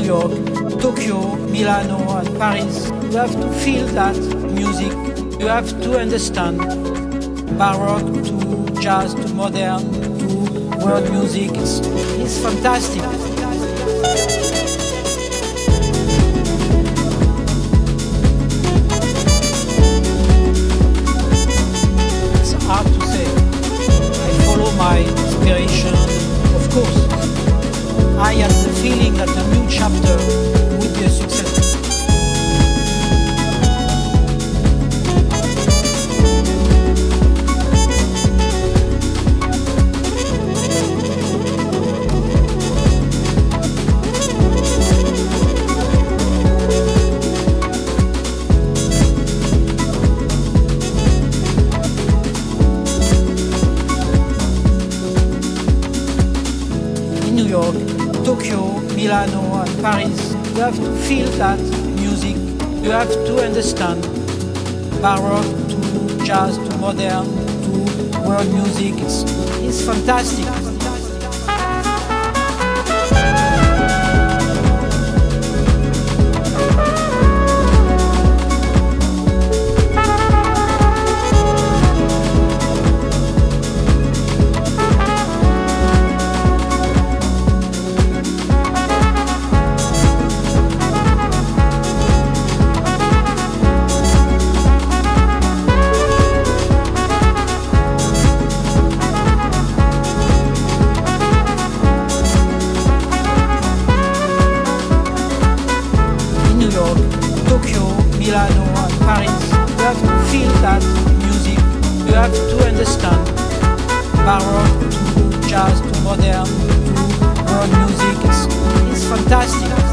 York, Tokyo, Milano, and Paris. You have to feel that music. You have to understand baroque to jazz to modern to world music. It's fantastic. It's hard to say. I follow my inspiration, of course. I had the feeling that a new chapter would be a success. New York, Tokyo, Milano, and Paris. You have to feel that music. You have to understand baroque to jazz to modern to world music. It's fantastic. New York, Tokyo, Milano, and Paris. You have to feel that music. You have to understand baroque to jazz to modern to world music. It's fantastic.